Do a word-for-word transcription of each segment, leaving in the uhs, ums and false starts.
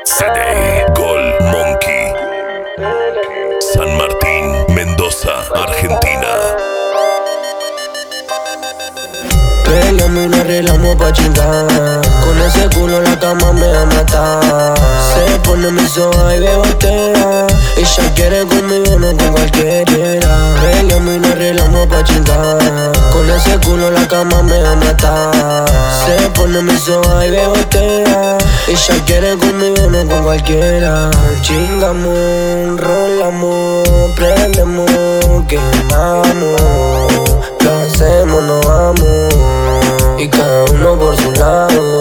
C D Gold Monkey, San Martín, Mendoza, Argentina. Peleamos y nos arreglamos pa' chingar. Con ese culo la cama me va a matar. Se pone mi soja y me voltea. Ella quiere conmigo, no con cualquiera. Peleamos y nos arreglamos pa' chingar. Con ese culo la cama me va a matar. Se pone mi soja y me voltea. Ella quiere conmigo, no con cualquiera. Chingamos, rolamos, prendemos, quemamos. Lo hacemos, nos vamos. Y cada uno por su lado.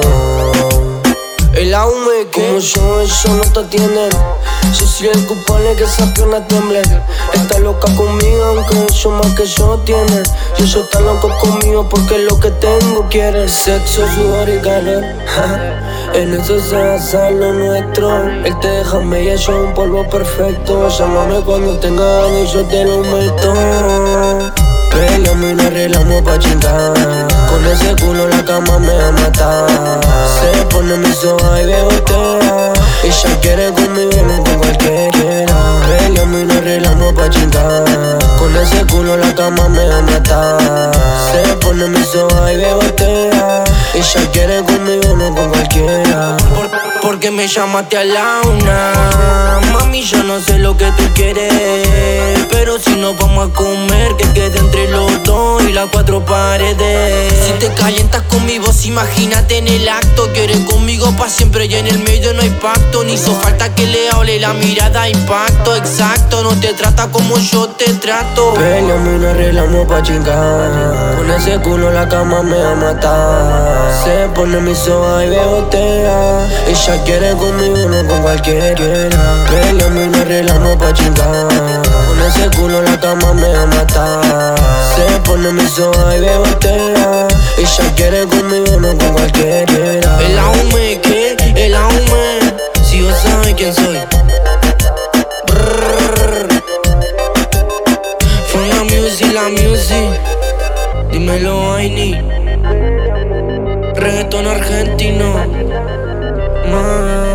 El aume que como yo, eso no te atienden. Yo soy el culpable que esa pierna tiemble. Está loca conmigo aunque eso más que yo tiene. Y ellos están locos conmigo porque lo que tengo quiere sexo, sudor y calor. En eso se basa lo nuestro. Él te deja media, yo un polvo perfecto. Llámame cuando tenga ganas y yo te lo meto. Peleamos y nos arreglamos pa' chingar. Con ese culo la cama me va a matar. Se pone mi soja y me voltea. Ella quiere conmigo, no con cualquiera. Peleamos y nos arreglamos pa' chingar. Con ese culo la cama me va a matar. Se pone mi soja y me voltea. Ella quiere conmigo, no con cualquiera. Por, porque me llamaste a la una. Mami, yo no sé lo que tú quieres, pero si nos vamos a comer, que quede entre los dos y las cuatro paredes. Si te calientas con mi voz, imagínate en el acto. Quieres conmigo pa' siempre y en el medio no hay pacto. Ni hizo falta que le hable la mirada, impacto exacto. No te trata como yo te trato. Peleamos y nos arreglamos pa' chingar. Con ese culo la cama me va a matar. Se pone mi soja y me botea. Ella quiere conmigo, no con cualquiera. Peleamos y nos arreglamos pa' chingar. Con ese culo la cama me va a matar. Se pone mi soja y me botea. Ella quiere conmigo, no con cualquiera. El aume, ¿qué? El aume. Si vos sabes quién soy. Brrr. Fue la music, la music. Dímelo, Aini. Reggaetón argentino. Man.